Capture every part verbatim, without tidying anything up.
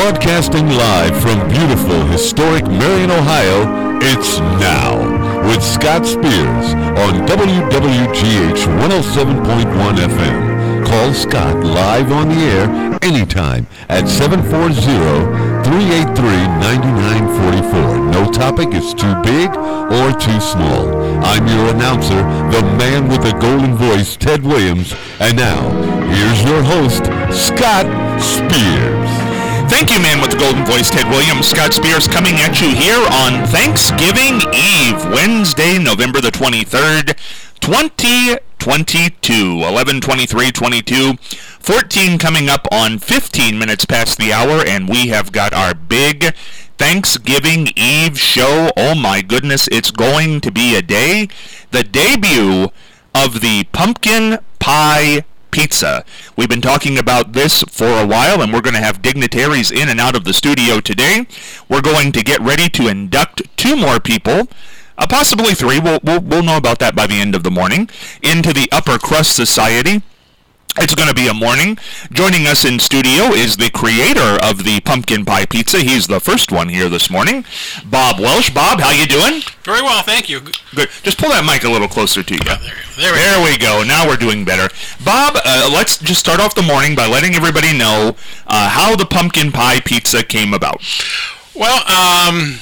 Broadcasting live from beautiful, historic Marion, Ohio, it's Now with Scott Spears on W W G H one oh seven point one F M. Call Scott live on the air anytime at seven four zero, three eight three, nine nine four four. No topic is too big or too small. I'm your announcer, the man with the golden voice, Ted Williams. And now, here's your host, Scott Spears. Thank you, man with the golden voice, Ted Williams. Scott Spears coming at you here on Thanksgiving Eve, Wednesday, November the twenty-third, twenty twenty-two, eleven twenty-three twenty-two, fourteen coming up on fifteen minutes past the hour, and we have got our big Thanksgiving Eve show. Oh my goodness, it's going to be a day. The debut of the pumpkin pie pizza. We've been talking about this for a while, and we're going to have dignitaries in and out of the studio today. We're going to get ready to induct two more people, uh, possibly three, we'll, we'll, we'll know about that by the end of the morning, into the Upper Crust Society. It's going to be a morning. Joining us in studio is the creator of the pumpkin pie pizza. He's the first one here this morning, Bob Welsh. Bob, how you doing? Very well, thank you. Good. Just pull that mic a little closer to you. Oh, there, there, we, there we go. Now we're doing better. Bob, uh, let's just start off the morning by letting everybody know uh, how the pumpkin pie pizza came about. Well, um...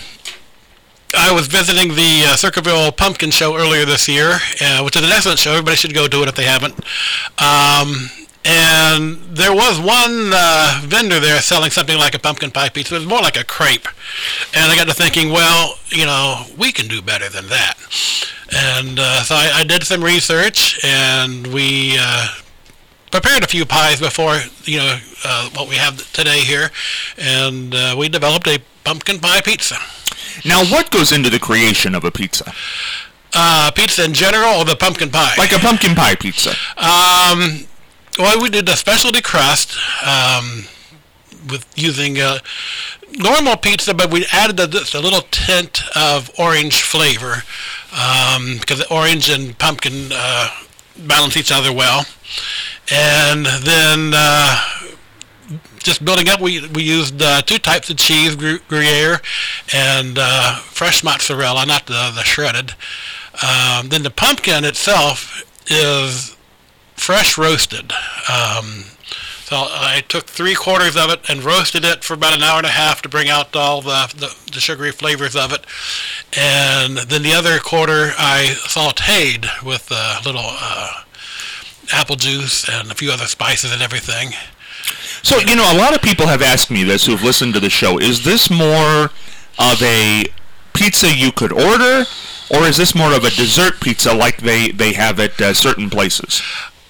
I was visiting the uh, Circleville Pumpkin Show earlier this year, uh, which is an excellent show. Everybody should go do it if they haven't. Um, and there was one uh, vendor there selling something like a pumpkin pie pizza. It was more like a crepe. And I got to thinking, well, you know, we can do better than that. And uh, so I, I did some research, and we uh, prepared a few pies before, you know, uh, what we have today here. And uh, we developed a pumpkin pie pizza. Now, what goes into the creation of a pizza? Uh, pizza in general, or the pumpkin pie? Like a pumpkin pie pizza. Um, well, we did a specialty crust um, with using a normal pizza, but we added a, just a little tint of orange flavor um, because the orange and pumpkin uh, balance each other well. And then Uh, just building up, we we used uh, two types of cheese, Gruyere and uh, fresh mozzarella, not the, the shredded. Um, then the pumpkin itself is fresh roasted. Um, so I took three quarters of it and roasted it for about an hour and a half to bring out all the, the, the sugary flavors of it. And then the other quarter I sauteed with a little uh, apple juice and a few other spices and everything. So, you know, a lot of people have asked me this who've listened to the show. Is this more of a pizza you could order, or is this more of a dessert pizza like they, they have at uh, certain places?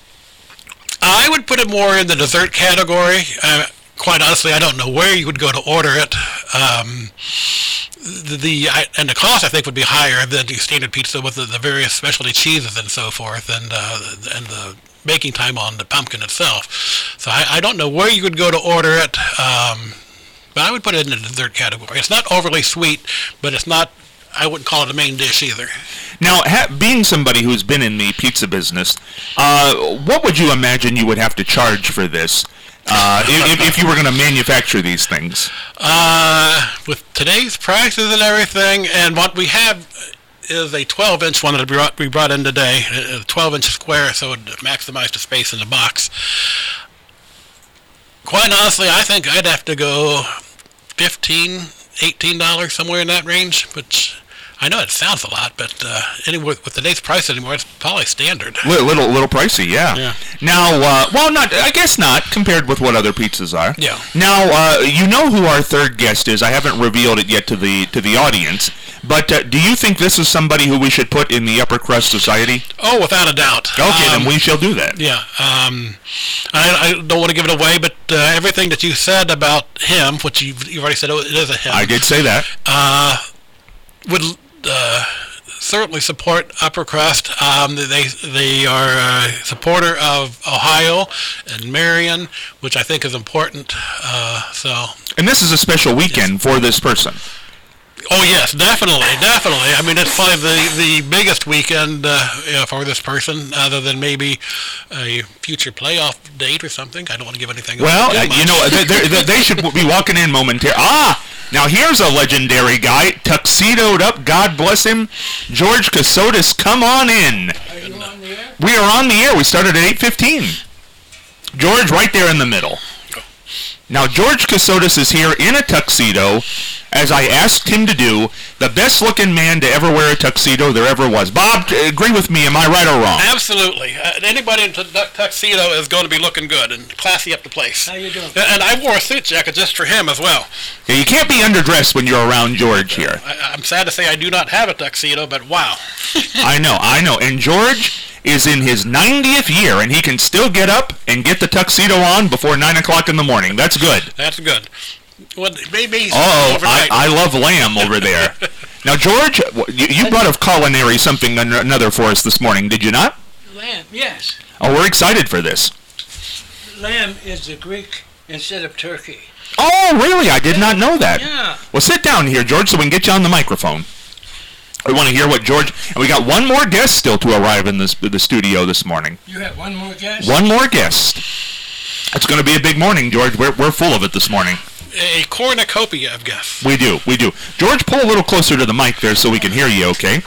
I would put it more in the dessert category. Uh, quite honestly, I don't know where you would go to order it. Um, the, the I, and the cost, I think, would be higher than the standard pizza with the, the various specialty cheeses and so forth, and uh, and the baking time on the pumpkin itself. So I, I don't know where you would go to order it, um, but I would put it in the dessert category. It's not overly sweet, but it's not, I wouldn't call it a main dish either. Now, ha- being somebody who's been in the pizza business, uh, what would you imagine you would have to charge for this uh, if, if you were going to manufacture these things? Uh, with today's prices and everything, and what we have is a twelve-inch one that we brought, we brought in today, a twelve-inch square, so it would maximize the space in the box. Quite honestly, I think I'd have to go fifteen dollars, eighteen dollars, somewhere in that range, which I know it sounds a lot, but uh, anyway, with today's price anymore, it's probably standard. Little, little, little pricey, yeah. yeah. Now, uh, well, not, I guess not, compared with what other pizzas are. Yeah. Now, uh, you know who our third guest is. I haven't revealed it yet to the to the audience, but uh, do you think this is somebody who we should put in the Upper Crust Society? Oh, without a doubt. Okay, um, then we shall do that. Yeah. Um, I, I don't want to give it away, but uh, everything that you said about him, which you've, you've already said oh, it is a him. I did say that. Uh, would uh, certainly support Upper Crust. Um, they they are a supporter of Ohio and Marion, which I think is important. Uh, so. And this is a special weekend yes. for this person. Oh yes, definitely, definitely. I mean, it's probably the, the biggest weekend uh, yeah, for this person, other than maybe a future playoff date or something. I don't want to give anything. Well, uh, you know, they, they, they should be walking in momentarily. Ah, now here's a legendary guy, tuxedoed up. God bless him, George Casotis. Come on in. Are you on the air? We are on the air. We started at eight fifteen. George, right there in the middle. Now, George Casotis is here in a tuxedo, as I asked him to do, the best-looking man to ever wear a tuxedo there ever was. Bob, agree with me, am I right or wrong? Absolutely. Uh, anybody in a tu- tuxedo is going to be looking good and classy up the place. How you doing? And I wore a suit jacket just for him as well. Yeah, you can't be underdressed when you're around George here. I, I'm sad to say I do not have a tuxedo, but wow. I know, I know. And George is in his ninetieth year, and he can still get up and get the tuxedo on before nine o'clock in the morning. That's good. That's good. Well, maybe Oh, I, I love lamb over there. Now, George, you, you brought a culinary something another for us this morning, did you not? Lamb, yes. Oh, we're excited for this. Lamb is the Greek instead of turkey. Oh, really? I did not know that. Yeah. Well, sit down here, George, so we can get you on the microphone. We want to hear what George... And we got one more guest still to arrive in this, the studio this morning. You have one more guest? One more guest. It's going to be a big morning, George. We're, we're full of it this morning. A cornucopia of guests. We do, we do. George, pull a little closer to the mic there so we can hear you, okay?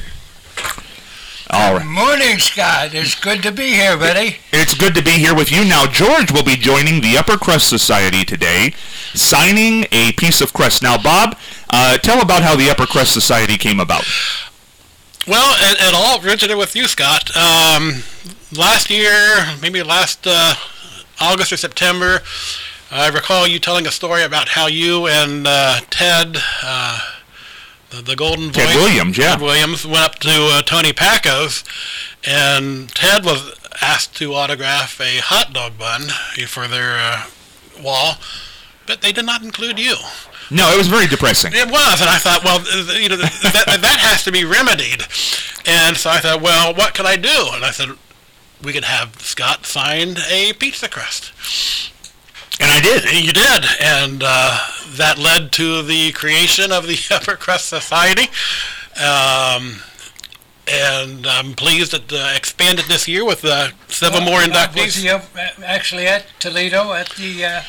All right. Morning, Scott. It's good to be here, buddy. It's good to be here with you. Now, George will be joining the Upper Crust Society today, signing a piece of crust. Now, Bob, uh, tell about how the Upper Crust Society came about. Well, it, it all originated with you, Scott. Um, last year, maybe last uh, August or September, I recall you telling a story about how you and uh, Ted... Uh, The, the Golden Ted Voice, Williams, yeah. Ted Williams went up to uh, Tony Packo's, and Ted was asked to autograph a hot dog bun for their uh, wall, but they did not include you. No, it was very depressing. It was, and I thought, well, you know, that, that has to be remedied. And so I thought, well, what can I do? And I said, we could have Scott sign a pizza crust. And I did. And you did, and uh, that led to the creation of the Upper Crust Society. Um, and I'm pleased that uh, expanded this year with uh, seven more inductees. Was he up, actually at Toledo at the uh,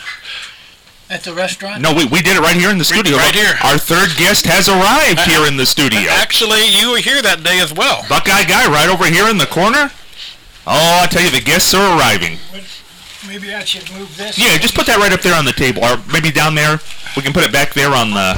at the restaurant? No, we, we did it right here in the studio. Right here. Our third guest has arrived Uh, here in the studio. Actually, you were here that day as well. Buckeye guy right over here in the corner. Oh, I tell you, the guests are arriving. Maybe I should move this. Yeah, just put that right up there on the table, or maybe down there. We can put it back there on the...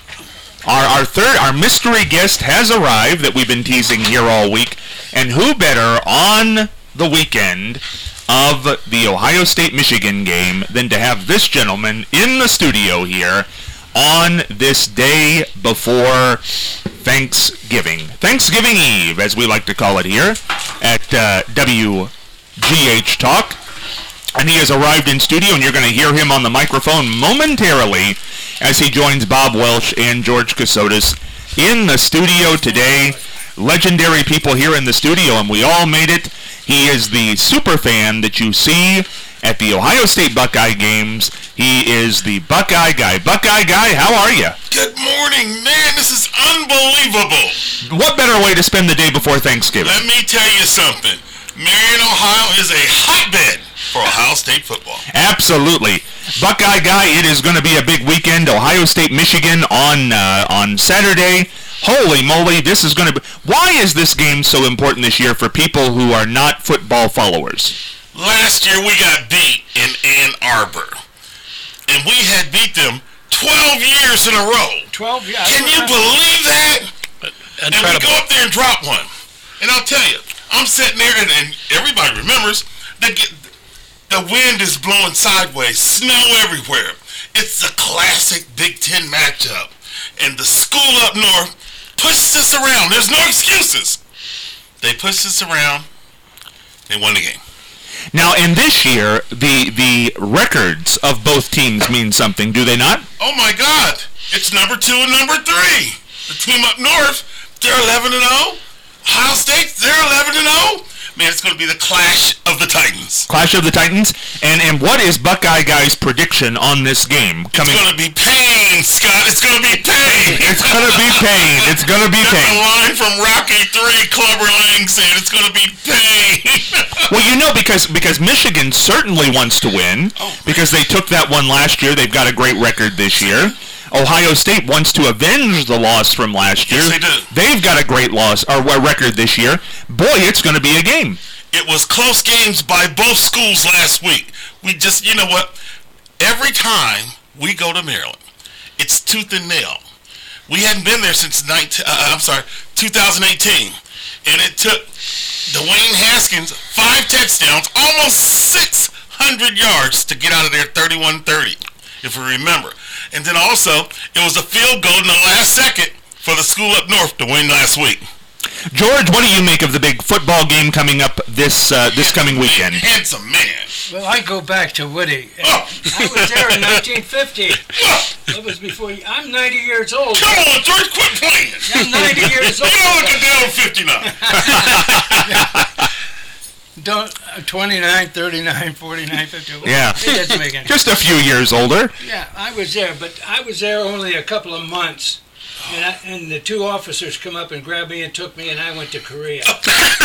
Our, our third, our mystery guest has arrived that we've been teasing here all week. And who better on the weekend of the Ohio State-Michigan game than to have this gentleman in the studio here on this day before Thanksgiving. Thanksgiving Eve, as we like to call it here at uh, W G H Talk. And he has arrived in studio, and you're going to hear him on the microphone momentarily as he joins Bob Welch and George Casotis in the studio today. Legendary people here in the studio, and we all made it. He is the super fan that you see at the Ohio State Buckeye games. He is the Buckeye guy. Buckeye guy, how are you? Good morning, man. This is unbelievable. What better way to spend the day before Thanksgiving? Let me tell you something. Marion, Ohio is a hotbed for Ohio State football. Absolutely. Buckeye guy, it is going to be a big weekend. Ohio State, Michigan on uh, on Saturday. Holy moly, this is going to be... Why is this game so important this year for people who are not football followers? Last year we got beat in Ann Arbor. And we had beat them twelve years in a row. twelve years. Can you believe that? And we Incredible. go up there and drop one. And I'll tell you, I'm sitting there, and, and everybody remembers, the, the wind is blowing sideways, snow everywhere. It's a classic Big Ten matchup. And the school up north pushes us around. There's no excuses. They pushed us around. They won the game. Now, and this year, the the records of both teams mean something, do they not? Oh, my God. It's number two and number three. The team up north, they're eleven and oh. Ohio State, they're eleven and oh. Man, it's going to be the Clash of the Titans. Clash of the Titans. And and what is Buckeye Guy's prediction on this game? Coming? It's going to be pain, Scott. It's going to be pain. It's going to be pain. It's going to be That's pain. That's a line from Rocky three. Clubber Lang said it's going to be pain. Well, you know, because because Michigan certainly wants to win, oh, because they took that one last year. They've got a great record this year. Ohio State wants to avenge the loss from last year. Yes, they do. They've got a great loss or record this year. Boy, it's going to be a game. It was close games by both schools last week. We just, you know what? Every time we go to Maryland, it's tooth and nail. We hadn't been there since nineteen, uh, I'm sorry, two thousand eighteen, and it took Dwayne Haskins five touchdowns, almost six hundred yards to get out of there thirty-one thirty, if we remember. And then also, it was a field goal in the last second for the school up north to win last week. George, what do you make of the big football game coming up this uh, this coming weekend? Handsome man. Well, I go back to Woody. Oh. I was there in nineteen fifty. That was before you. I'm ninety years old. Come on, George, quit playing. I'm ninety years old. You don't look a day over fifty-nine. Don't, uh, twenty-nine, thirty-nine, forty-nine, fifty. Yeah. It doesn't make any Just a few years older. Yeah, I was there, but I was there only a couple of months. And, I, and the two officers come up and grabbed me and took me, and I went to Korea. So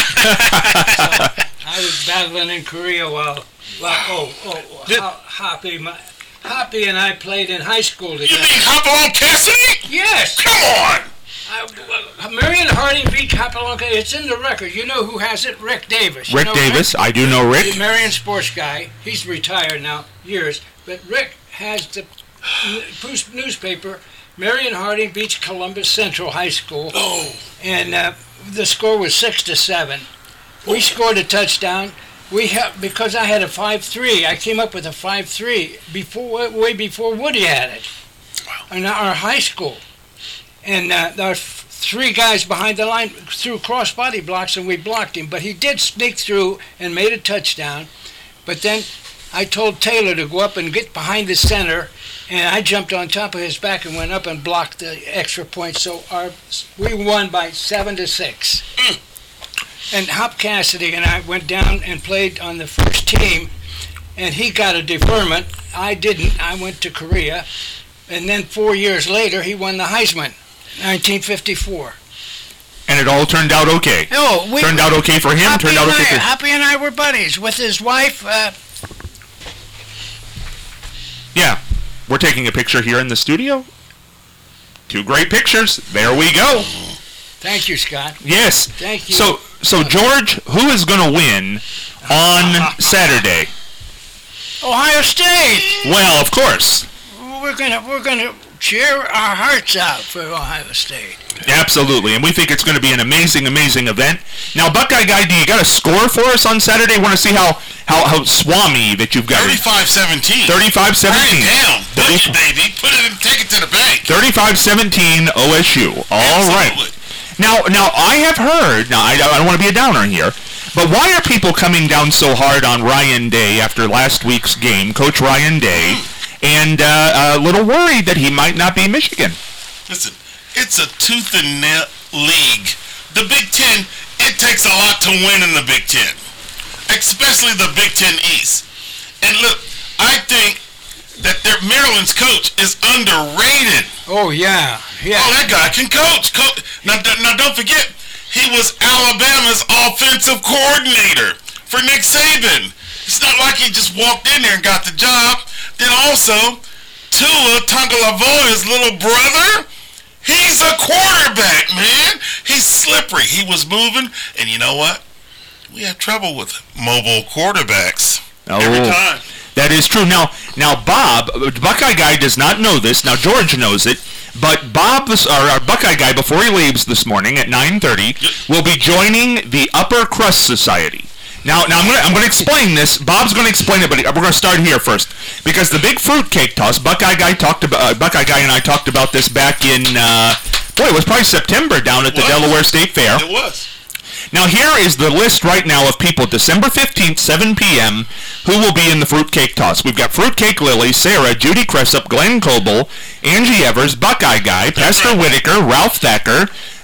I was battling in Korea while, while oh, oh, Ho- Hoppy, my, Hoppy and I played in high school together. You mean Hopalong Cassidy? Yes. Come on. I, Marion Harding beat Hopalong. It's in the record. You know who has it? Rick Davis. You Rick know Davis. Rick? I do know Rick. The Marion sports guy. He's retired now, years. But Rick has the newspaper. Marion Harding beats Columbus Central High School, oh. and uh, the score was six to seven. We scored a touchdown. We ha- because I had a five three. I came up with a five three before, way before Woody had it, wow. in our high school. And uh, our f- three guys behind the line threw cross body blocks, and we blocked him. But he did sneak through and made a touchdown. But then I told Taylor to go up and get behind the center, and I jumped on top of his back and went up and blocked the extra point. So our we won by seven to six. Mm. And Hop Cassidy and I went down and played on the first team, and he got a deferment. I didn't. I went to Korea, and then four years later he won the Heisman, nineteen fifty-four. And it all turned out okay. Oh, we turned out okay for him. Hoppy Turned out and okay. I, For Hoppy and I were buddies with his wife. Uh, yeah, we're taking a picture here in the studio. Two great pictures. There we go. Thank you, Scott. Yes. Thank you. So, so George, who is going to win on Saturday? Ohio State. Well, of course. We're gonna we're gonna cheer our hearts out for Ohio State. Absolutely, and we think it's going to be an amazing, amazing event. Now, Buckeye Guy, do you got a score for us on Saturday? Want to see how how how Swami that you've got? thirty-five seventeen. thirty-five seventeen. Write it down. Book it, baby. Put it and take it to the bank. thirty-five seventeen O S U. All Absolutely. right. Now, now I have heard. Now, I, I don't want to be a downer here, but why are people coming down so hard on Ryan Day after last week's game, Coach Ryan Day, and uh, a little worried that he might not be Michigan? Listen, it's a tooth and nail league. The Big Ten, it takes a lot to win in the Big Ten, especially the Big Ten East. And look, I think that their Maryland's coach is underrated. Oh yeah, yeah. Oh, that guy can coach. Co- now, now, don't forget, he was Alabama's offensive coordinator for Nick Saban. It's not like he just walked in there and got the job. Then also, Tua Tagovailoa's little brother, he's a quarterback, man. He's slippery. He was moving, and you know what? We have trouble with mobile quarterbacks Oh. every time. That is true. Now, now Bob, Buckeye Guy does not know this. Now, George knows it. But Bob, or our Buckeye Guy, before he leaves this morning at nine thirty, will be joining the Upper Crust Society. Now, now I'm going to I'm going to explain this. Bob's going to explain it, but we're going to start here first because the big fruitcake toss. Buckeye Guy talked about. Uh, Buckeye Guy and I talked about this back in. Uh, boy, it was probably September down at the Delaware State Fair. It was. Now, here is the list right now of people, December fifteenth, seven p.m., who will be in the Fruitcake Toss. We've got Fruitcake Lily, Sarah, Judy Cressup, Glenn Coble, Angie Evers, Buckeye Guy, Pastor Whitaker, Ralph Thacker,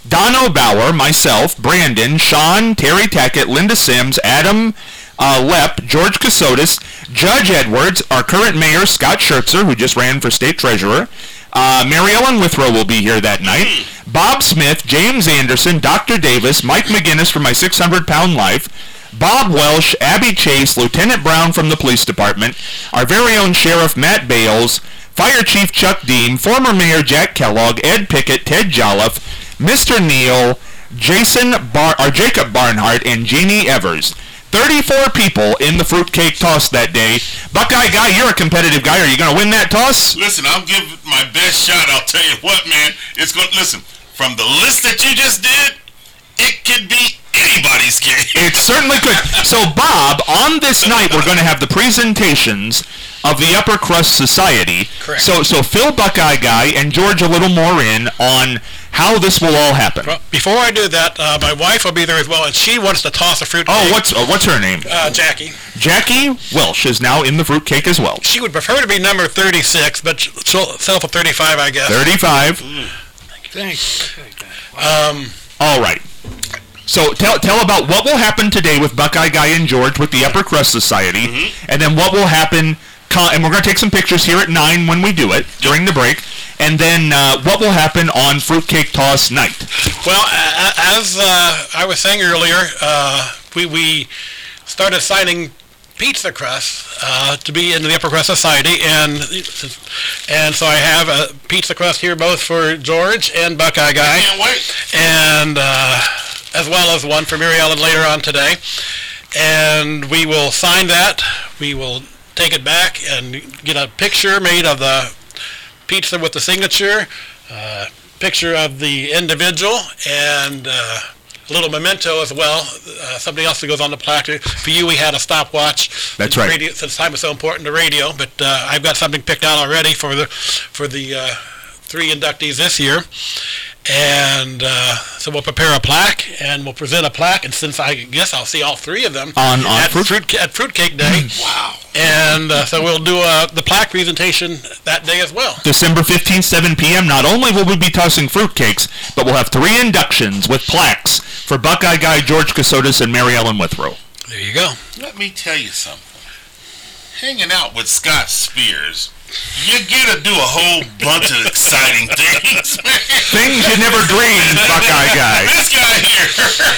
Dono Bauer, myself, Brandon, Sean, Terry Tackett, Linda Sims, Adam uh, Lepp, George Casotis, Judge Edwards, our current mayor, Scott Schertzer, who just ran for state treasurer. Uh, Mary Ellen Withrow will be here that night. Bob Smith, James Anderson, Doctor Davis, Mike McGinnis from My six hundred pound Life, Bob Welsh, Abby Chase, Lieutenant Brown from the police department, our very own Sheriff Matt Bales, Fire Chief Chuck Dean, former Mayor Jack Kellogg, Ed Pickett, Ted Jolliffe, Mister Neal, Jason Bar- or Jacob Barnhart, and Jeannie Evers. thirty-four people in the fruitcake toss that day. Buckeye Guy, you're a competitive guy. Are you going to win that toss? Listen, I'll give it my best shot. I'll tell you what, man. It's going to, listen, from the list that you just did, it could be anybody's game. It certainly could. So, Bob, on this night, we're going to have the presentations of the Upper Crust Society. Correct. So, so fill Buckeye Guy and George a little more in on how this will all happen. Well, before I do that, uh, my wife will be there as well, and she wants to toss a fruit cake. Oh, what's uh, what's her name? Uh, Jackie. Jackie Welsh is now in the fruitcake as well. She would prefer to be number thirty-six, but she'll settle for thirty-five, I guess. thirty-five. Thanks. Um, All right. So tell tell about what will happen today with Buckeye Guy and George with the Upper Crust Society, Mm-hmm. and then what will happen, co- and we're going to take some pictures here at nine when we do it, during the break, and then uh, what will happen on Fruitcake Toss night. well, a- a- as uh, I was saying earlier, uh, we, we started signing pizza crust uh, to be in the Upper Crust Society, and and so I have a pizza crust here both for George and Buckeye Guy. Can't wait. And uh, as well as one for Mary Ellen later on today. And we will sign that. We will take it back and get a picture made of the pizza with the signature, uh, picture of the individual, and uh, a little memento as well. Uh, something else that goes on the plaque. For you, we had a stopwatch. That's since right. Radio, since time is so important to radio, but uh, I've got something picked out already for the for the uh, three inductees this year. And uh, so we'll prepare a plaque, and we'll present a plaque. And since I guess I'll see all three of them On- on at, fruit- fruit, at Fruitcake Day. Wow. And uh, so we'll do uh, the plaque presentation that day as well. December fifteenth, seven p.m. Not only will we be tossing fruitcakes, but we'll have three inductions with plaques for Buckeye Guy, George Casotis, and Mary Ellen Withrow. There you go. Let me tell you something. Hanging out with Scott Spears, you get to do a whole bunch of exciting things, man. Things you never dreamed, Buckeye Guy. This guy here.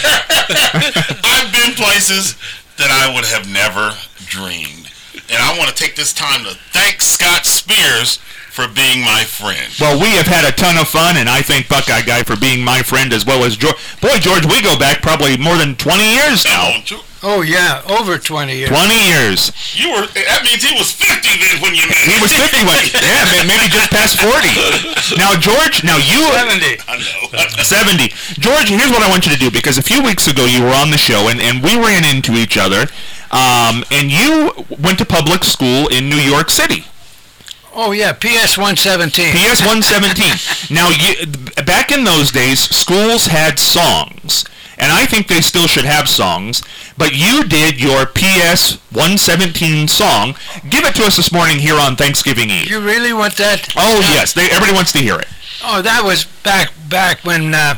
I've been places that I would have never dreamed. And I want to take this time to thank Scott Spears for being my friend. Well, we have had a ton of fun, and I thank Buckeye Guy for being my friend as well as George. Boy, George, we go back probably more than twenty years Come now. on, George. Oh, yeah, over twenty years. twenty years. You were, that means he was fifty then when you met He him. was fifty when, yeah, man, maybe just past forty. Now, George, now you... seventy. I know. seventy. George, here's what I want you to do, because a few weeks ago you were on the show, and, and we ran into each other, um, and you went to public school in New York City. Oh, yeah, P S one seventeen. P S one seventeen. Now, you, back in those days, schools had songs, and I think they still should have songs, but you did your P S one seventeen song. Give it to us this morning here on Thanksgiving Eve. You really want that? Oh, yes, they, everybody wants to hear it. Oh, that was back back when, uh,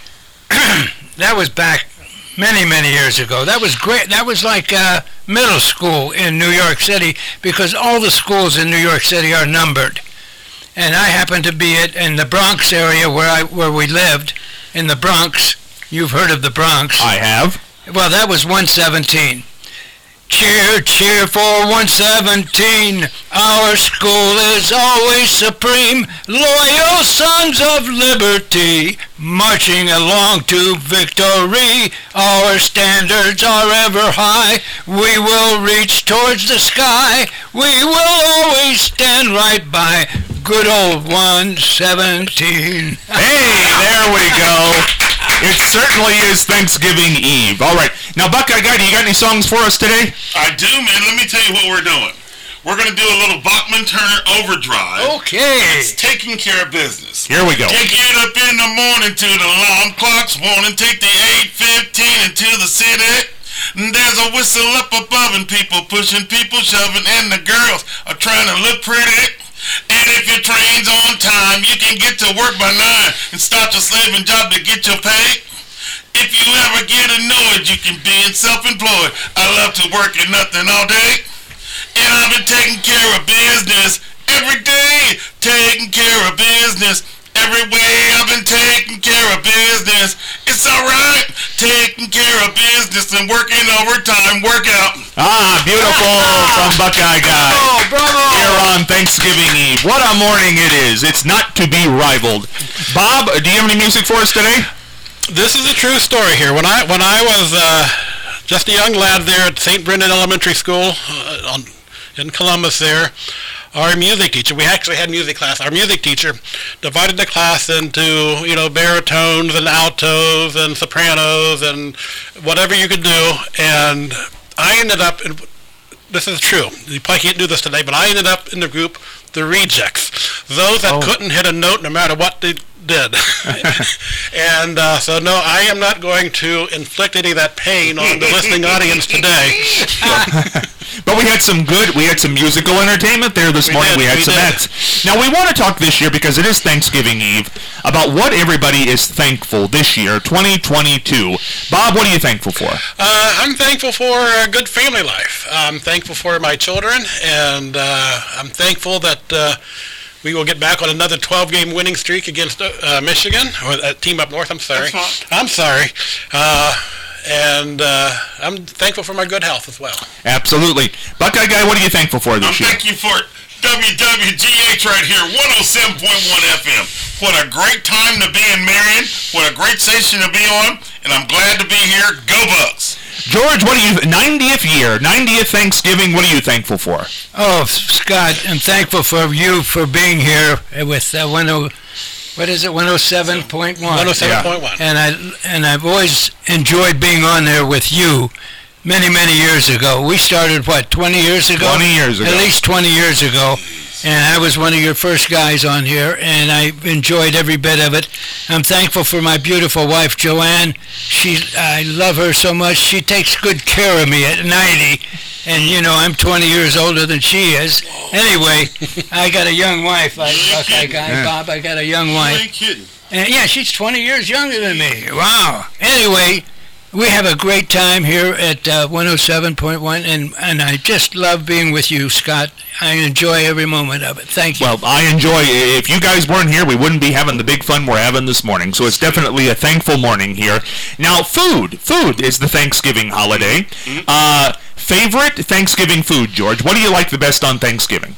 that was back many, many years ago. That was great. That was like uh, middle school in New York City, because all the schools in New York City are numbered. And I happened to be at, in the Bronx area where I where we lived, in the Bronx. You've heard of the Bronx. I have. Well, that was one seventeen. Cheer, cheer for one seventeen. Our school is always supreme. Loyal sons of liberty, marching along to victory. Our standards are ever high. We will reach towards the sky. We will always stand right by good old one seventeen. Hey, there we go. It certainly is Thanksgiving Eve. All right. Now, Buckeye Guy, do you got any songs for us today? I do, man. Let me tell you what we're doing. We're going to do a little Bachman Turner overdrive. Okay. It's taking care of business. Here we go. You get up in the morning to the alarm clocks warning, take the eight fifteen into the city. And there's a whistle up above and people pushing, people shoving, and the girls are trying to look pretty. And if your train's on time, you can get to work by nine and start your slaving job to get your pay. If you ever get annoyed, you can be self-employed. I love to work and nothing all day. And I've been taking care of business every day. Taking care of business every way. I've been taking care of business. It's alright. Taking care of business and working overtime. Workout. Ah, beautiful from Buckeye Guy. Oh, bravo! Here on Thanksgiving Eve. What a morning it is. It's not to be rivaled. Bob, do you have any music for us today? This is a true story here. When I when I was uh, just a young lad there at Saint Brendan Elementary School uh, on, in Columbus there, our music teacher, we actually had music class, our music teacher divided the class into, you know, baritones and altos and sopranos and whatever you could do. And I ended up, in, this is true, you probably can't do this today, but I ended up in the group, the rejects. Those that Oh. couldn't hit a note no matter what they did. And uh, so, no, I am not going to inflict any of that pain on the listening audience today. But we had some good, we had some musical entertainment there this We morning. did, we had we some did. acts. Now, we want to talk this year, because it is Thanksgiving Eve, about what everybody is thankful this year, twenty twenty-two. Bob, what are you thankful for? Uh, I'm thankful for a good family life. I'm thankful for my children, and uh, I'm thankful that uh, we will get back on another twelve-game winning streak against uh, Michigan, or a team up north, I'm sorry. That's fine. I'm sorry. Uh, and uh, I'm thankful for my good health as well. Absolutely. Buckeye Guy, what are you thankful for I'm this year? thank you for W W G H right here, one oh seven point one F M. What a great time to be in Marion. What a great station to be on. And I'm glad to be here. Go Bucks. George, what are you, ninetieth year, ninetieth Thanksgiving, what are you thankful for? Oh, Scott, I'm thankful for you for being here with uh, one oh, what is it, one oh seven point one. one oh seven point one. And I and I've always enjoyed being on there with you. Many, many years ago. We started, what, twenty years ago? twenty years ago. At least twenty years ago. And I was one of your first guys on here, and I enjoyed every bit of it. I'm thankful for my beautiful wife, Joanne. She, I love her so much. She takes good care of me at ninety, and, you know, I'm twenty years older than she is. Anyway, I got a young wife. I, okay, guy, Yeah. Bob, I got a young You wife. ain't kidding. And yeah, she's twenty years younger than me. Wow. Anyway, we have a great time here at uh, one oh seven point one, and, and I just love being with you, Scott. I enjoy every moment of it. Thank you. Well, I enjoy, if you guys weren't here, we wouldn't be having the big fun we're having this morning, so it's definitely a thankful morning here. Now, food. Food is the Thanksgiving holiday. Uh, favorite Thanksgiving food, George? What do you like the best on Thanksgiving?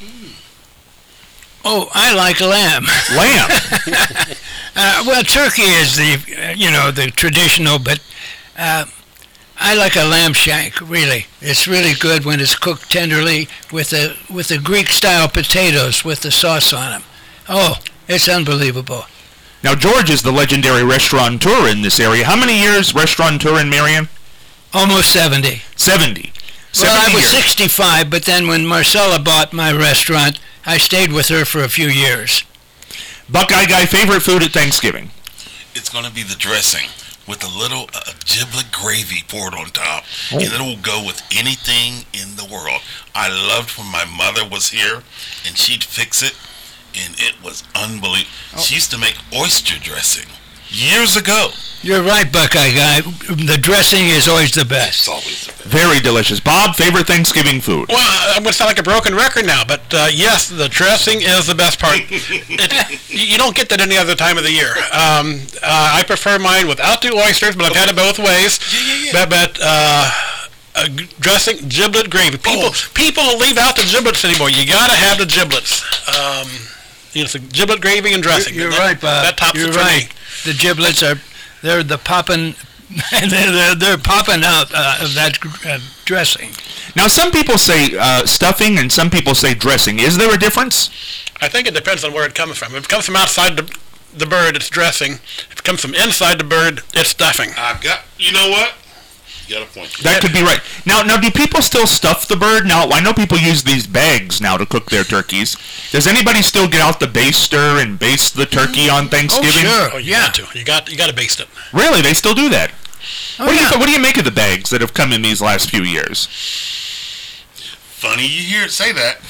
Oh, I like lamb. Lamb. uh, well, turkey is the, uh, you know, the traditional, but uh, I like a lamb shank, really. It's really good when it's cooked tenderly with the with the Greek-style potatoes with the sauce on them. Oh, it's unbelievable. Now, George is the legendary restaurateur in this area. How many years restaurateur in Marion? Almost seventy. seventy. Well, I seventy was years. sixty-five, but then when Marcella bought my restaurant, I stayed with her for a few years. Buckeye Guy, favorite food at Thanksgiving? It's going to be the dressing with a little uh, giblet gravy poured on top. Oh. And it will go with anything in the world. I loved when my mother was here and she'd fix it, and it was unbelievable. She used to make oyster dressing years ago. You're right, Buckeye Guy. The dressing is always the best. It's always the best. Very delicious. Bob, favorite Thanksgiving food? Well, I'm going to sound like a broken record now, but uh, yes, the dressing is the best part. It, you don't get that any other time of the year. Um, uh, I prefer mine without the oysters, but I've had it both ways. Yeah, yeah, yeah. But, but uh, uh, dressing, giblet gravy. People Oh. people leave out the giblets anymore. You got to have the giblets. Um, you know, it's a giblet gravy and dressing. You're That- right, Bob. That tops You're it for right. me. The giblets are, they're the popping, they're, they're, they're popping out uh, of that uh, dressing. Now, some people say uh, stuffing and some people say dressing. Is there a difference? I think it depends on where it comes from. If it comes from outside the, the bird, it's dressing. If it comes from inside the bird, it's stuffing. I've got, you know what? You got a point. That could be right. Now, now, do people still stuff the bird? Now, I know people use these bags now to cook their turkeys. Does anybody still get out the baster and baste the turkey on Thanksgiving? sure. Oh, you Yeah. got to. You got you got to baste it. Really? They still do that? Oh, what, do you, yeah. th- what do you make of the bags that have come in these last few years? Funny you hear it say that.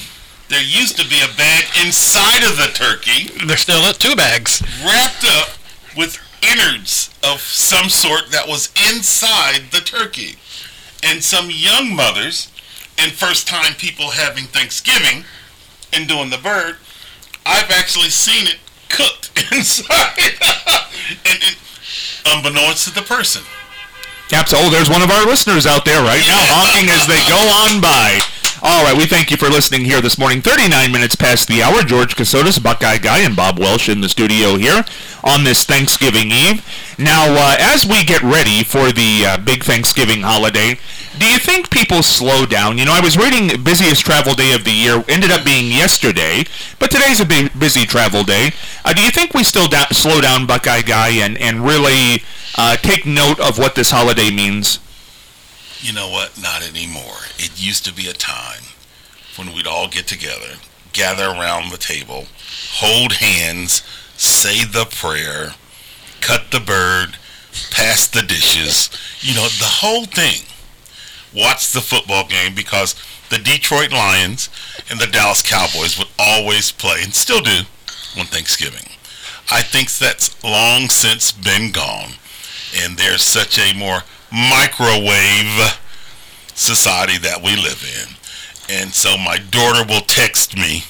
there used to be a bag inside of the turkey. There's still two bags. Wrapped up with innards of some sort that was inside the turkey. And some young mothers and first-time people having Thanksgiving and doing the bird, I've actually seen it cooked inside. and, and unbeknownst to the person. Absolutely. Oh, there's one of our listeners out there right now honking as they go on by. All right, we thank you for listening here this morning. thirty-nine minutes past the hour. George Casotis, Buckeye Guy, and Bob Welsh in the studio here on this Thanksgiving Eve. Now, uh, as we get ready for the uh, big Thanksgiving holiday, do you think people slow down? You know, I was reading busiest travel day of the year, ended up being yesterday, but today's a big, busy travel day. Uh, do you think we still da- slow down, Buckeye Guy, and, and really uh, take note of what this holiday means? You know what? Not anymore. It used to be a time when we'd all get together, gather around the table, hold hands, say the prayer, cut the bird, pass the dishes, you know, the whole thing. Watch the football game because the Detroit Lions and the Dallas Cowboys would always play, and still do, on Thanksgiving. I think that's long since been gone, and there's such a more microwave society that we live in. And so my daughter will text me,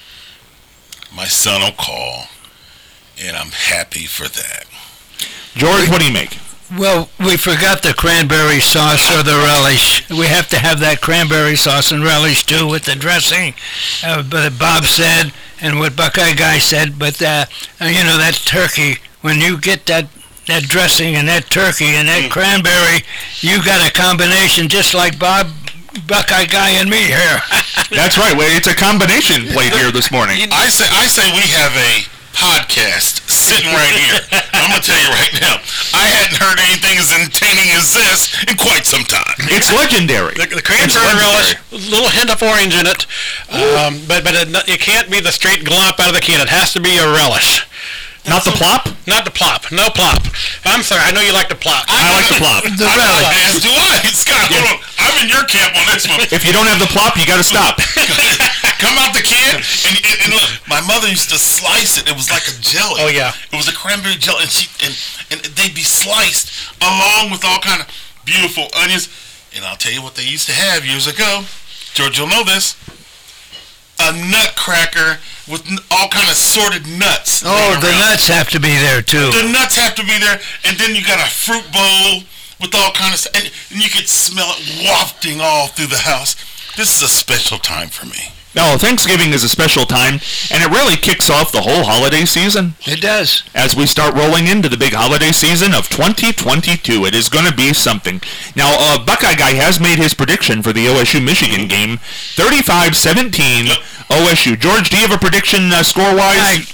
my son will call, and I'm happy for that. George, what do you make? Well, we forgot the cranberry sauce or the relish. We have to have that cranberry sauce and relish too with the dressing. Uh, but Bob said, and what Buckeye Guy said, but uh, you know, that turkey, when you get that that dressing and that turkey and that mm. cranberry, you got a combination just like Bob, Buckeye Guy, and me here. That's right. Well, it's a combination plate here this morning. I say, I say we have a podcast sitting right here. I'm gonna tell you right now, I hadn't heard anything as entertaining as this in quite some time. It's legendary. The, the cranberry relish, a little hint of orange in it, um, but but it, it can't be the straight glop out of the can. It has to be a relish. Not the plop? Not the plop. No plop. I'm sorry. I know you like the plop. I, I like the plop. The relish. As do I. Scott, hold on. I'm in your camp on this one. If you don't have the plop, you got to stop. Come out the can, and, and, and look, my mother used to slice it. It was like a jelly. Oh, yeah. It was a cranberry jelly, and she and, and they'd be sliced along with all kind of beautiful onions. And I'll tell you what they used to have years ago. George, you'll know this. A nutcracker with all kind of sorted nuts. Oh, the nuts have to be there too. The nuts have to be there, and then you got a fruit bowl with all kind of stuff, and, and you could smell it wafting all through the house. This is a special time for me. No, Thanksgiving is a special time, and it really kicks off the whole holiday season. It does. As we start rolling into the big holiday season of twenty twenty-two, it is going to be something. Now, uh, Buckeye Guy has made his prediction for the O S U-Michigan game, thirty-five seventeen O S U. George, do you have a prediction uh, score-wise?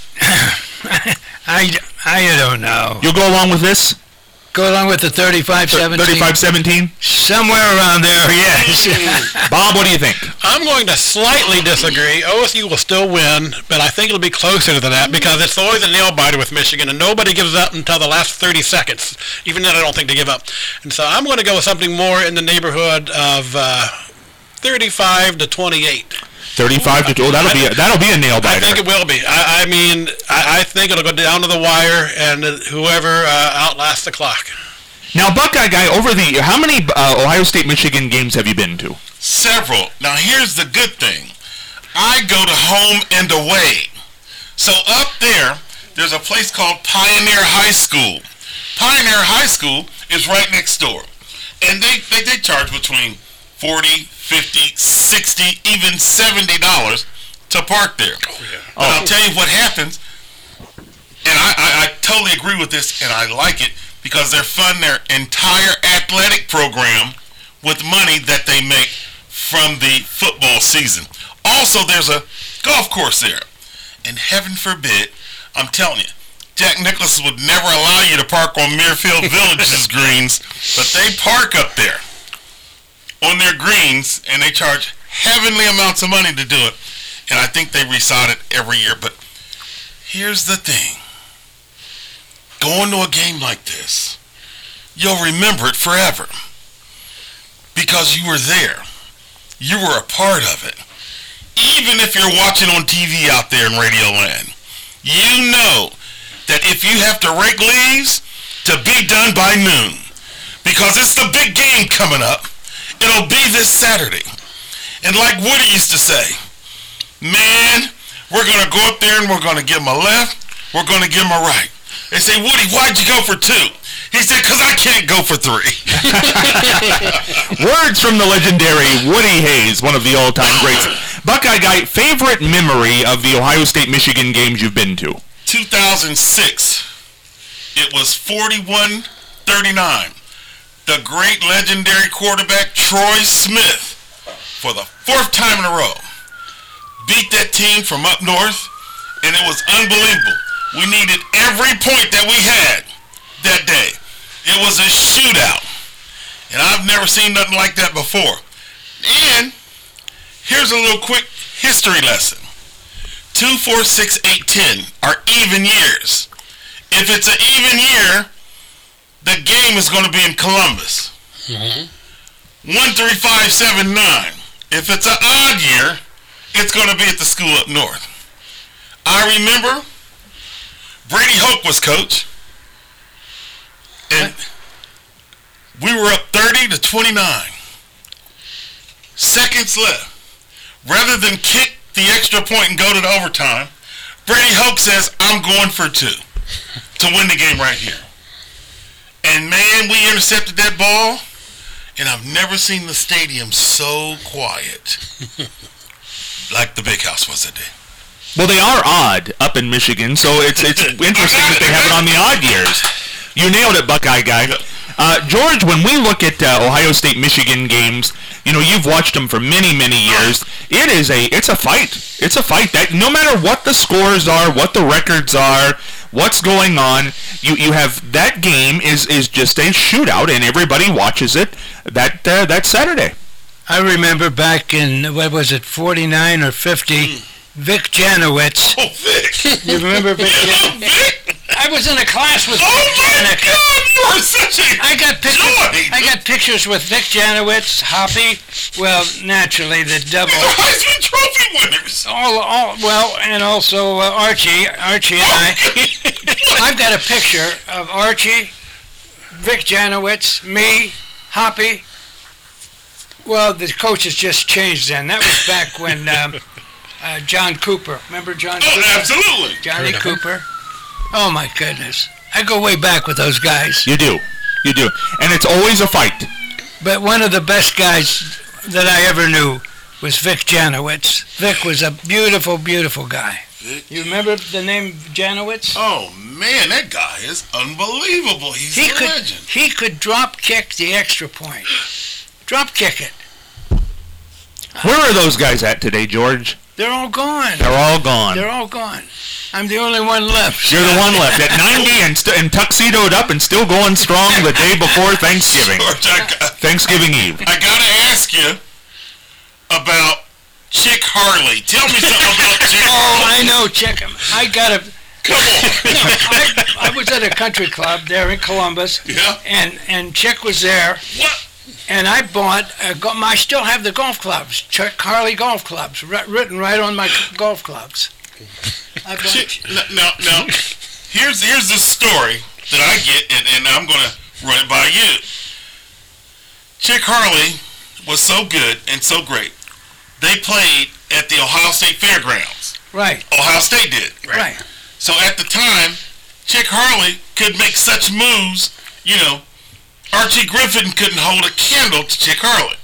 I, I, I don't know. You'll go along with this? Go along with the thirty-five seventeen? thirty-five seventeen? Somewhere around there, yes. Bob, what do you think? I'm going to slightly disagree. O S U will still win, but I think it'll be closer to that because it's always a nail-biter with Michigan, and nobody gives up until the last thirty seconds. Even then, I don't think they give up. And so I'm going to go with something more in the neighborhood of uh, thirty-five to twenty-eight. thirty-five to oh, that'll be a, that'll be a nail biter. I think it will be. I, I mean, I, I think it'll go down to the wire, and whoever uh, outlasts the clock. Now, Buckeye Guy, over the how many uh, Ohio State Michigan games have you been to? Several. Now, here's the good thing. I go to home and away. So up there, there's a place called Pioneer High School. Pioneer High School is right next door, and they they, they charge between forty, fifty, sixty, even seventy dollars to park there. Oh, yeah. But oh. I'll tell you what happens, and I, I, I totally agree with this, and I like it, because they're funding their entire athletic program with money that they make from the football season. Also, there's a golf course there, and heaven forbid, I'm telling you, Jack Nicklaus would never allow you to park on Muirfield Village's greens, but they park up there on their greens, and they charge heavenly amounts of money to do it. And I think they resod it every year. But here's the thing. Going to a game like this, you'll remember it forever. Because you were there. You were a part of it. even if you're watching on T V out there in Radio Land, you know that if you have to rake leaves, to be done by noon, because it's the big game coming up. It'll be this Saturday. And like Woody used to say, man, we're going to go up there and we're going to give them a left, we're going to give them a right. They say, Woody, why'd you go for two? He said, because I can't go for three. Words from the legendary Woody Hayes, one of the all-time greats. Buckeye Guy, favorite memory of the Ohio State-Michigan games you've been to? two thousand six. It was forty-one thirty-nine. The great legendary quarterback Troy Smith, for the fourth time in a row, beat that team from up north, and it was unbelievable. We needed every point that we had that day. It was a shootout, and I've never seen nothing like that before. And here's a little quick history lesson. Two, four, six, eight, ten are even years. If it's an even year, the game is going to be in Columbus. Mm-hmm. One, three, five, seven, nine. If it's an odd year, it's going to be at the school up north. I remember Brady Hoke was coach, and we were up thirty to twenty-nine. Seconds left. Rather than kick the extra point and go to the overtime, Brady Hoke says, I'm going for two to win the game right here. And man, we intercepted that ball, and I've never seen the stadium so quiet like the big house was that day. Well, they are odd up in Michigan, so it's it's interesting that they have it on the odd years. You nailed it, Buckeye Guy. Uh, George, when we look at uh, Ohio State-Michigan games, you know, you've watched them for many, many years. It is a, it's a fight. It's a fight that no matter what the scores are, what the records are, what's going on, you, you have that game is, is just a shootout, and everybody watches it that uh, that Saturday. I remember back in, what was it, forty-nine or fifty, Vic Janowitz. Oh, Vic! You remember Vic Yeah, Janowitz? Vic! I was in a class with Oh Vic my Janowitz. God, you are such a I got pictures. joy! I got pictures with Vic Janowitz, Hoppy. Well, naturally the double. These are Heisman Trophy winners! All, all, well, and also uh, Archie, Archie and I. I've got a picture of Archie, Vic Janowitz, me, Hoppy. Well, the coaches just changed then. That was back when um, uh, John Cooper. Remember John Oh, Cooper? absolutely! Johnny Cooper. Oh my goodness. I go way back with those guys. You do. You do. And it's always a fight. But one of the best guys that I ever knew was Vic Janowitz. Vic was a beautiful, beautiful guy. Vic. You remember the name Janowitz? Oh man, that guy is unbelievable. He's He a could legend. he could drop kick the extra point. Drop kick it. Where are those guys at today, George? They're all gone. They're all gone. They're all gone. I'm the only one left. You're the one left at ninety and, st- and tuxedoed up and still going strong the day before Thanksgiving. George, I, got, Thanksgiving Eve. I gotta ask you about Chick Harley. Tell me something about Chick Oh, Harley. I know. Check him. I got a. Come on. I, I was at a country club there in Columbus, Yeah. and and Chick was there, What? and I bought. A go- I still have the golf clubs, Chick Harley golf clubs, ri- written right on my golf clubs. I bought. Chick, no, no, no. Here's here's the story that I get, and, and I'm gonna run it by you. Chick Harley was so good and so great. They played at the Ohio State Fairgrounds. Right, Ohio State did. right. So at the time, Chick Harley could make such moves, you know, Archie Griffin couldn't hold a candle to Chick Harley.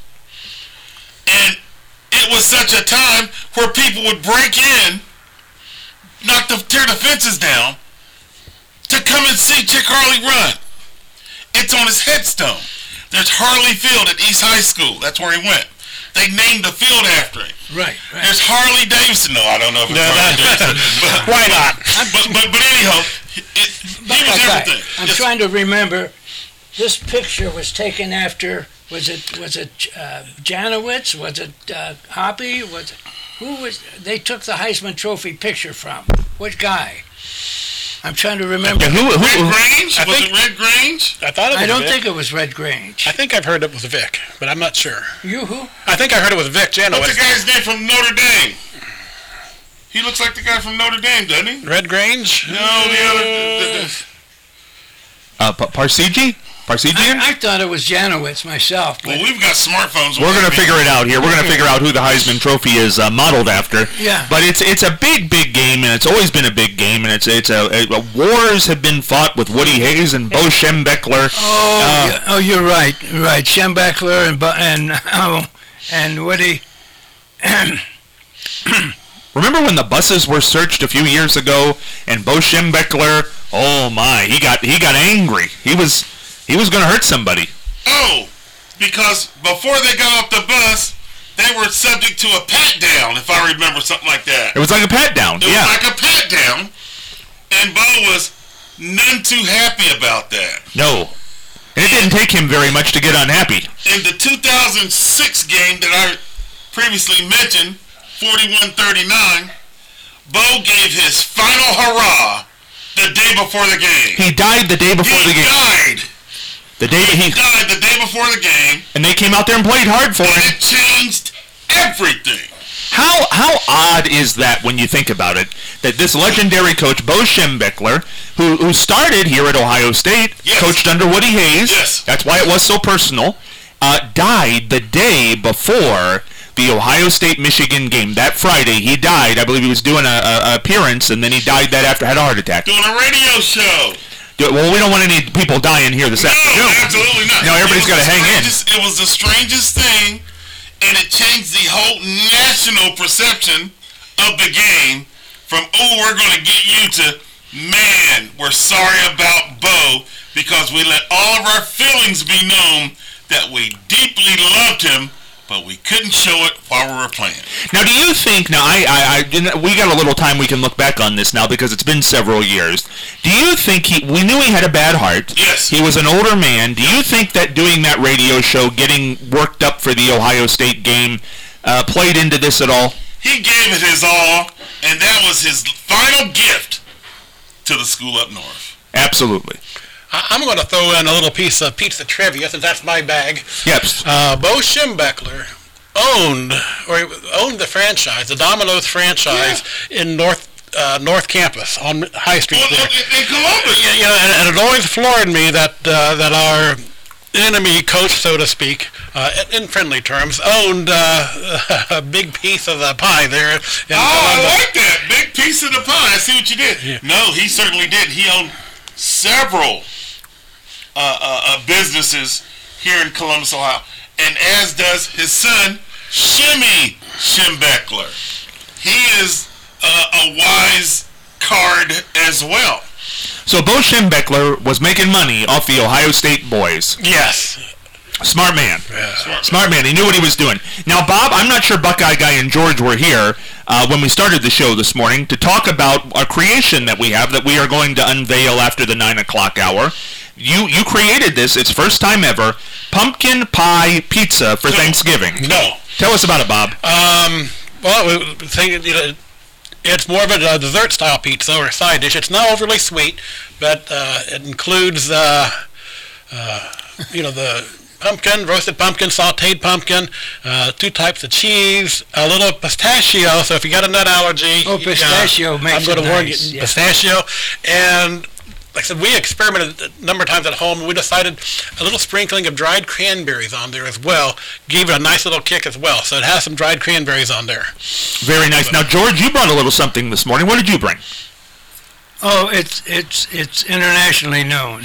And it was such a time where people would break in, knock the, tear the fences down, to come and see Chick Harley run. It's on his headstone. There's Harley Field at East High School. That's where he went. They named the field after him. Right, right. There's Harley Davidson. No, I don't know if it's Harley Davidson. But, Why not? but, but, but anyhow, it, it, he was Okay, everything. I'm Yes. trying to remember. This picture was taken after. Was it was it uh, Janowitz? Was it uh, Hoppy? Was it, who was? They took the Heisman Trophy picture from. What guy? I'm trying to remember. Yeah, who, who, Red who, Grange? I Was think- it Red Grange? I thought it was I don't Vic. think it was Red Grange. I think I've heard it was Vic, but I'm not sure. You who? I think I heard it was Vic What's Janowitz. the guy's name from Notre Dame? He looks like the guy from Notre Dame, doesn't he? Red Grange? No, the other... The, the, uh, Pa- Parsigi? Parsigian? I, I thought it was Janowitz myself. well, But we've got smartphones. We're going to figure it out here. We're going to figure out who the Heisman Trophy is uh, modeled after. Yeah. But it's it's a big, big game, and it's always been a big game, and it's it's a, a, a wars have been fought with Woody Hayes and Bo Schembechler. oh, Uh, yeah, oh, you're right, right. Schembechler and Bu- and oh, and Woody. Remember when the buses were searched a few years ago, and Bo Schembechler? Oh my, he got he got angry. He was he was going to hurt somebody. Oh, because before they got off the bus, they were subject to a pat down, if I remember something like that. It was like a pat down. It Yeah. was like a pat down, and Bo was none too happy about that. No. And it didn't take him very much to get unhappy. In the two thousand six game that I previously mentioned, forty-one thirty-nine, Bo gave his final hurrah the day before the game. He died the day before He the game. died. The day that he Died the day before the game, and they came out there and played hard for and him. it changed everything. How how odd is that when you think about it? That this legendary coach Bo Schembechler, who who started here at Ohio State, Yes. coached under Woody Hayes. Yes. That's why it was so personal. Uh, died the day before the Ohio State Michigan game. That Friday, he died. I believe he was doing a, a, a appearance, and then he died that after had a heart attack. Doing a radio show. Do- Well, we don't want any people dying here this No, afternoon. absolutely not. No, everybody's It was got to the hang in. strangest- It was the strangest thing, and it changed the whole national perception of the game from, oh, we're going to get you to, man, we're sorry about Bo because we let all of our feelings be known that we deeply loved him, but we couldn't show it while we were playing. Now, do you think? Now, I, I, I, you know, we got a little time we can look back on this now because it's been several years. Do you think he? We knew he had a bad heart. Yes. He was an older man. Do you think that doing that radio show, getting worked up for the Ohio State game, uh, played into this at all? He gave it his all, and that was his final gift to the school up north. Absolutely. I- I'm going to throw in a little piece of pizza trivia since that's my bag. Yep. Uh, Bo Schembechler owned or owned the franchise, the Domino's franchise in North uh, North Campus on High Street Well, there. in, in Columbus. You know, and, and it always floored me that uh, that our enemy coach, so to speak, uh, in, in friendly terms, owned uh, a big piece of the pie there. In Oh, I Columbus. like that. Big piece of the pie. I see what you did. Yeah. No, he certainly did. He owned several uh, uh, uh, businesses here in Columbus, Ohio. And as does his son, Shimmy Schembechler. He is uh, a wise card as well. So Bo Schembechler was making money off the Ohio State boys. Yes. Smart man. Yeah. Smart man. He knew what he was doing. Now, Bob, I'm not sure Buckeye Guy and George were here uh, when we started the show this morning to talk about a creation that we have that we are going to unveil after the nine o'clock hour. You you created this. It's first time ever. Pumpkin pie pizza for Thanksgiving. No. Tell us about it, Bob. Um, well, we we think, you know, it's more of a uh, dessert-style pizza or a side dish. It's not overly sweet, but uh, it includes, uh, uh, you know, the pumpkin, roasted pumpkin, sautéed pumpkin, uh, two types of cheese, a little pistachio. So if you got a nut allergy, Oh, pistachio uh, makes I'm going it to warn nice, you, yeah. pistachio, and like I said, we experimented a number of times at home. We decided a little sprinkling of dried cranberries on there as well. Gave it a nice little kick as well. So it has some dried cranberries on there. Very nice. Now, George, you brought a little something this morning. What did you bring? Oh, it's it's it's internationally known.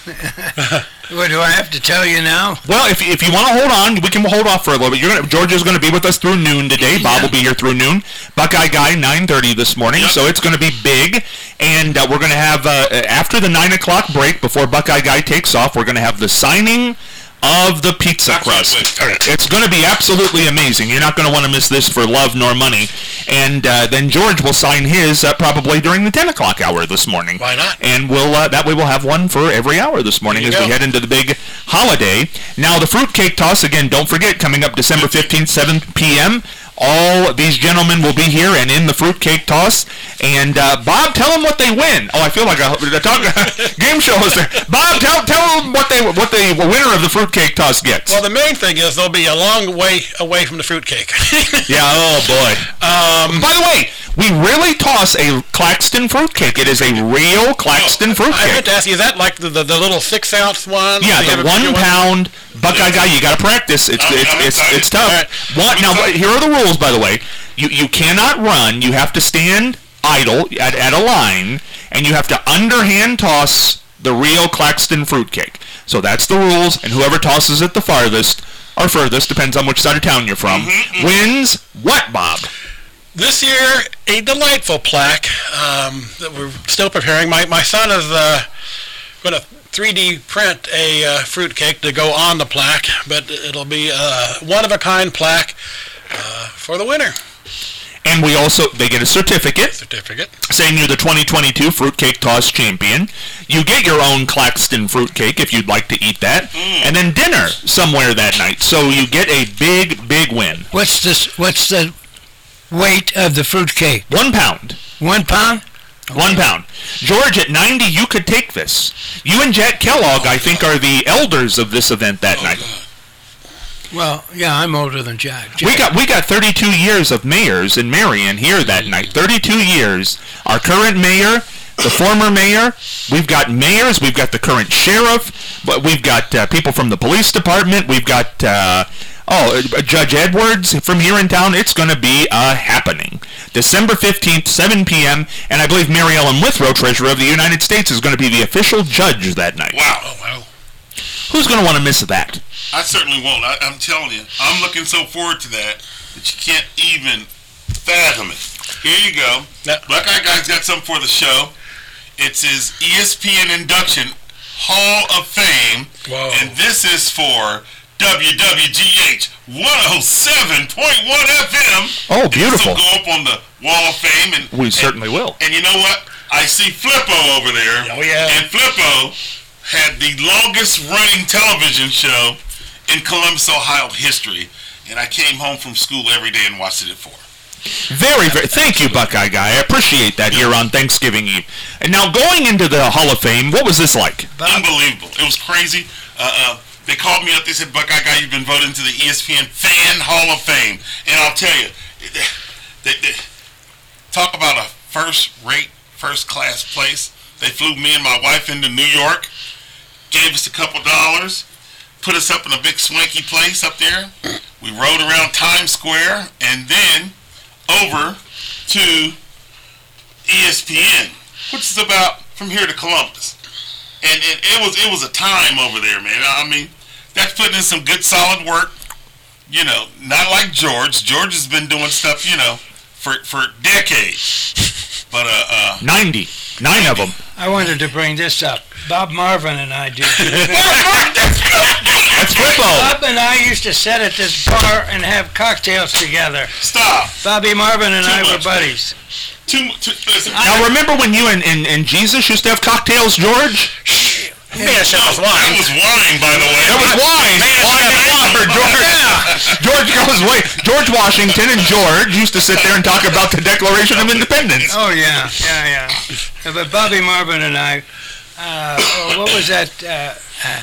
What do I have to tell you now? Well, if, if you want to hold on, we can hold off for a little bit. You're gonna, George is going to be with us through noon today. Bob will be here through noon. Buckeye Guy, nine thirty this morning, so it's going to be big. And uh, we're going to have, uh, after the nine o'clock break, before Buckeye Guy takes off, we're going to have the signing of the pizza crust. It's going to be absolutely amazing. You're not going to want to miss this for love nor money. And uh, then George will sign his uh, probably during the ten o'clock hour this morning. Why not? And we'll uh, that way we'll have one for every hour this morning There as you we go. head into the big holiday. Now, the fruitcake toss, again, don't forget, coming up December fifteenth, seven p.m., All these gentlemen will be here and in the fruitcake toss. And uh, Bob, tell them what they win. Oh, I feel like a, a talk, game show host there. Bob, tell tell them what they what the winner of the fruitcake toss gets. Well, the main thing is they'll be a long way away from the fruitcake. Yeah. Oh boy. Um, By the way, we really toss a Claxton fruitcake. It is a real Claxton I fruitcake. meant to ask you, is that like the, the, the little six ounce one? Yeah, Do you have the a bigger one pound Buckeye guy. You got to practice. It's I'm- it's I'm it's, excited. it's tough. All right. What now? But here are the rules, by the way. You you cannot run. You have to stand idle at, at a line, and you have to underhand toss the real Claxton fruitcake. So that's the rules, and whoever tosses it the farthest or furthest, depends on which side of town you're from, wins what, Bob? This year, a delightful plaque um, that we're still preparing. My my son is uh, going to three D print a uh, fruitcake to go on the plaque, but it'll be a one-of-a-kind plaque uh, for the winner. And we also, they get a certificate Certificate. saying you're the twenty twenty-two Fruitcake Toss Champion. You get your own Claxton fruitcake if you'd like to eat that. And then dinner somewhere that night. So you get a big, big win. What's this? What's the weight of the fruitcake? One pound. One pound? One pound. George, at ninety, you could take this. You and Jack Kellogg, I think, are the elders of this event that night. Well, yeah, I'm older than Jack. We got we got thirty-two years of mayors in Marion here that night. thirty-two years. Our current mayor, the former mayor. We've got mayors. We've got the current sheriff. But we've got uh, people from the police department. We've got uh, oh uh, Judge Edwards from here in town. It's going to be a happening. December fifteenth, seven p.m. And I believe Mary Ellen Withrow, Treasurer of the United States, is going to be the official judge that night. Wow. Oh, wow. Who's going to want to miss that? I certainly won't. I, I'm telling you. I'm looking so forward to that that you can't even fathom it. Here you go. Yeah. Buckeye Guy's got something for the show. It's his E S P N induction Hall of Fame. Whoa. And this is for W W G H one oh seven point one F M. Oh, beautiful. This will go up on the Wall of Fame. And, We certainly will. and you know what? I see Flippo over there. Oh, yeah. And Flippo had the longest running television show in Columbus, Ohio history. And I came home from school every day and watched it at four. Very, very. Thank you, Buckeye Guy. I appreciate that here on Thanksgiving Eve. And now, going into the Hall of Fame, what was this like? Unbelievable. It was crazy. Uh, uh, they called me up. They said, Buckeye Guy, you've been voted into the E S P N Fan Hall of Fame. And I'll tell you, they, they, talk about a first-rate, first-class place. They flew me and my wife into New York, gave us a couple dollars, put us up in a big swanky place up there. We rode around Times Square and then over to E S P N, which is about from here to Columbus. And, and it was it was a time over there, man. I mean, that's putting in some good solid work. You know, not like George. George has been doing stuff, you know, for for decades. But uh, uh ninety. Nine of them. I wanted to bring this up. Bob Marvin and I did. That's Flippo. Bob and I used to sit at this bar and have cocktails together. stop. Bobby Marvin and Too I were much, buddies. Too, too listen. Now, remember when you and, and, and Jesus used to have cocktails, George? Yeah, that was That wine. was wine, by the way. That was wine. Wine and water, George. George goes, wait. George Washington and George used to sit there and talk about the Declaration of Independence. Oh yeah, yeah, yeah. But Bobby Marvin and I, uh, oh, what was that? Uh, uh,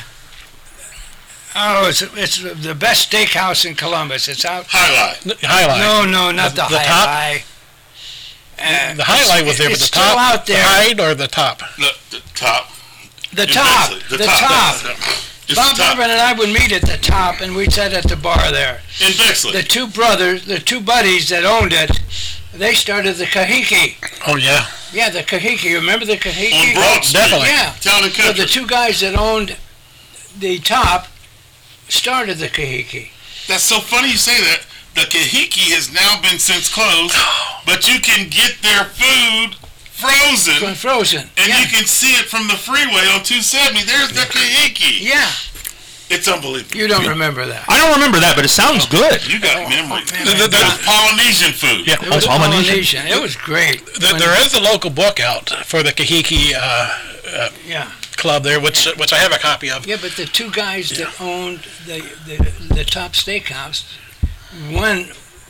oh, it's it's the best steakhouse in Columbus. It's out. Highlight. Highlight. No, no, not the, The- the top? high. Uh, The highlight was there, but it's the still top, out there. the height or the top? The, the top. The top, Eventually. the, top. It's Bob the top. Marvin and I would meet at the top, and we'd sit at the bar there. In Bexley. The two brothers, the two buddies that owned it, they started the Kahiki. Oh, yeah. Yeah, the Kahiki. Remember the Kahiki? On Broad Street. Definitely. Yeah. Town and So country. the two guys that owned the top started the Kahiki. That's so funny you say that. The Kahiki has now been since closed, but you can get their food frozen, Frozen. and yeah. you can see it from the freeway on two seventy. There's the Kahiki. Yeah. It's unbelievable. You don't remember that. I don't remember that, but it sounds good. You got memory. man, It the- the- was Polynesian food. Yeah. It was Oh, Polynesian. Polynesian. It was great. Th- When- there is a local book out for the Kahiki uh, Yeah. Club there, which which I have a copy of. Yeah, but the two guys that owned the, the the top steakhouse, one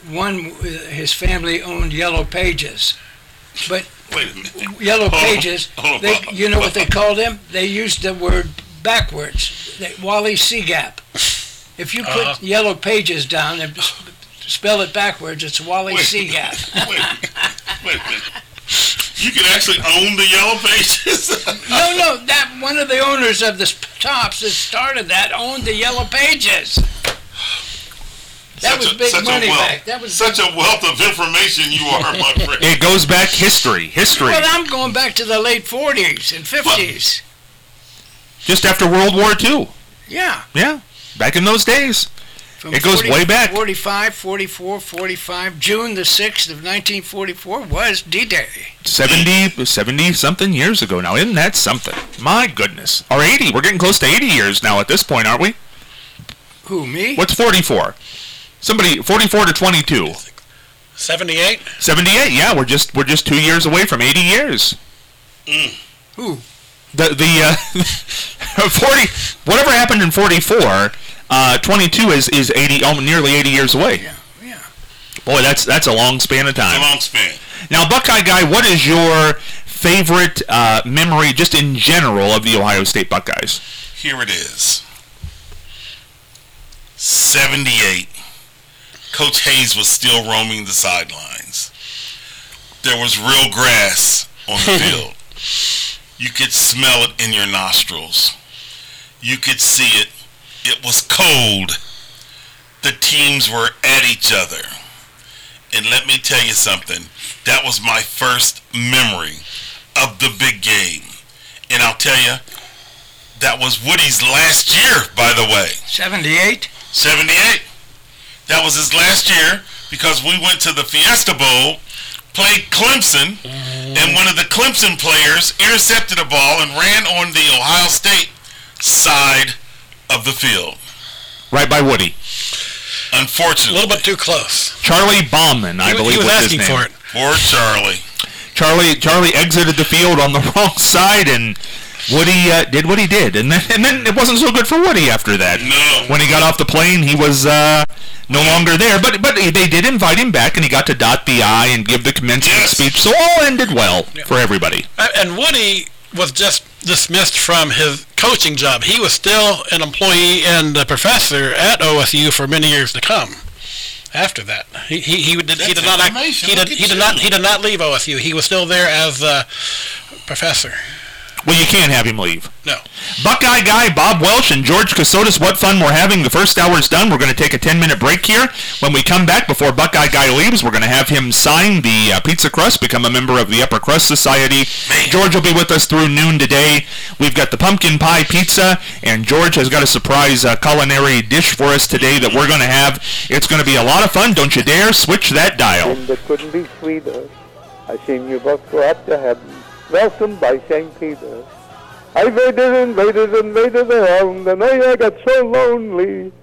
one, his family owned Yellow Pages. But Wait a minute. Yellow Hold on, Pages, hold on, they, hold on. you know what they called him? They used the word backwards. They, Wally Seagap. If you put Uh-huh. Yellow Pages down and spell it backwards, it's Wally Wait. Seagap. Wait, wait a minute. You can actually own the Yellow Pages? No, no, that one of the owners of the sp- Tops that started that owned the Yellow Pages. That Such was a- big such a money wealth. back. That was Such a wealth of information you are, my friend. It goes back history, history. Well, I'm going back to the late forties and fifties. Just after World War Two. Yeah. Yeah, back in those days. From It goes way back. forty-five, forty-four, forty-five. June the sixth of nineteen forty-four was D-Day. seventy, seventy something years ago now. Isn't that something? My goodness. Or eighty. We're getting close to eighty years now at this point, aren't we? Who, me? What's forty-four? Somebody, forty-four to twenty-two. seventy-eight? seventy-eight, yeah, we're just we're just two years away from eighty years. Who? The the uh, forty whatever happened in forty-four, uh, twenty-two is is eighty, almost nearly eighty years away. Yeah, yeah. Boy, that's that's a long span of It's a time. long span. Now, Buckeye Guy, what is your favorite uh, memory, just in general, of the Ohio State Buckeyes? Here it is. seventy-eight. Coach Hayes was still roaming the sidelines. There was real grass on the field. You could smell it in your nostrils. You could see it. It was cold. The teams were at each other. And let me tell you something. That was my first memory of the big game. And I'll tell you, that was Woody's last year, by the way. seventy-eight? seventy-eight. That was his last year because we went to the Fiesta Bowl, played Clemson, and one of the Clemson players intercepted a ball and ran on the Ohio State side of the field. Right by Woody. A Unfortunately. little bit too close. Charlie Bauman, I He, believe he was was his asking name. for it. Poor Charlie. Charlie Charlie exited the field on the wrong side, and Woody uh, did what he did, and then and then it wasn't so good for Woody after that. No. When he got off the plane, he was uh, no longer there. But but they did invite him back, and he got to dot the I and give the commencement Yes. speech. So all ended well for everybody. Uh, And Woody was just dismissed from his coaching job. He was still an employee and a professor at O S U for many years to come. After that, he he he did, he That's did not act- information. he did Look he at did you. not he did not leave O S U. He was still there as a professor. Well, you can't have him leave. No. Buckeye Guy, Bob Welch, and George Casotis, what fun we're having. The first hour's done. We're going to take a ten-minute break here. When we come back, before Buckeye Guy leaves, we're going to have him sign the uh, pizza crust, become a member of the Upper Crust Society. George will be with us through noon today. We've got the pumpkin pie pizza, and George has got a surprise uh, culinary dish for us today that we're going to have. It's going to be a lot of fun. Don't you dare switch that dial. And it couldn't be sweeter. I seen you both go up to heaven, welcomed by Saint Peter. I waited and waited and waited around, and I got so lonely.